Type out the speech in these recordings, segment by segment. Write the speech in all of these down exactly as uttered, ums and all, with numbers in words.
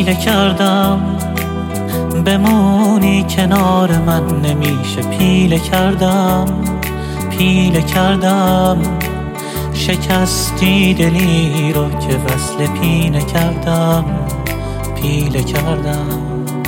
پیله کردم بمونی کنار من، نمیشه پیله کردم پیله کردم شکستی دلی رو که وصل پینه کردم پیله کردم.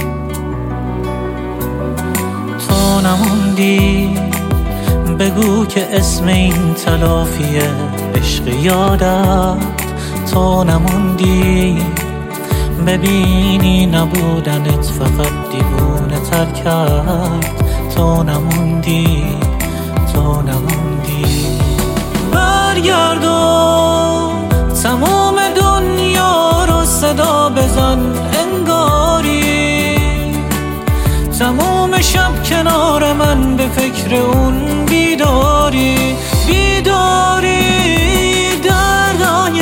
تو نموندی بگو که اسم این تلافیه عشق یادت، تو نموندی ببینی نبودنت فقط دیوونه تر کرد، تو نموندی تو نموندی. برگرد و تمام دنیا رو صدا بزن انگاری، تمام شب کنار من به فکر اون بیداری بیداری. دردای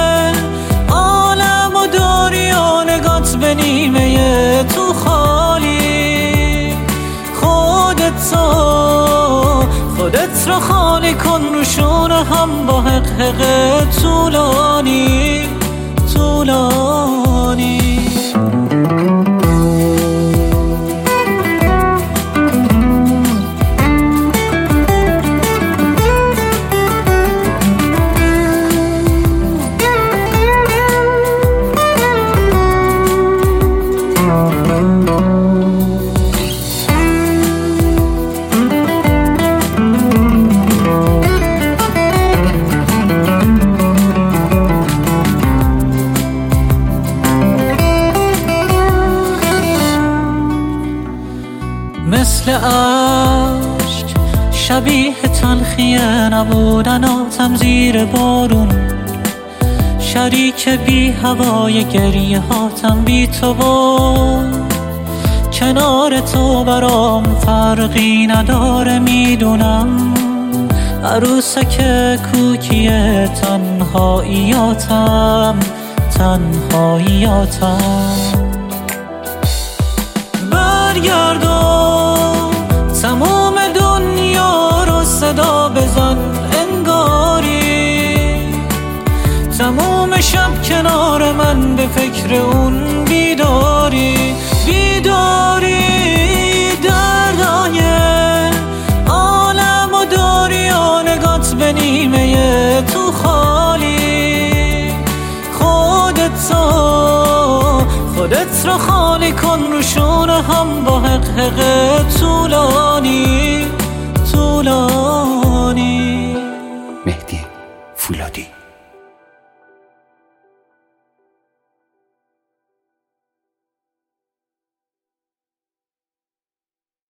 عالم و داری و نگات به نیمه تو خالی، خودت رو خودت رو خالی کن رو شونه هم با حق حق طولانی طولانی. مثل عشق شبیه تلخیه نبودن آتم زیر بارون، شریک بی هوای گریه هاتم بی تو بود. کنار تو برام فرقی نداره میدونم، عروسک کوکیه تنهاییاتم تنهاییاتم. برگرد و تمام دنیا رو صدا بزن انگاری، تمام شب کنار من به فکر اون بیداری بیداری. دردای عالم و داری و نگات به نیمه تو خالی، خودت رو خودت رو خالی کن رو شونه هم با حق حق طولانی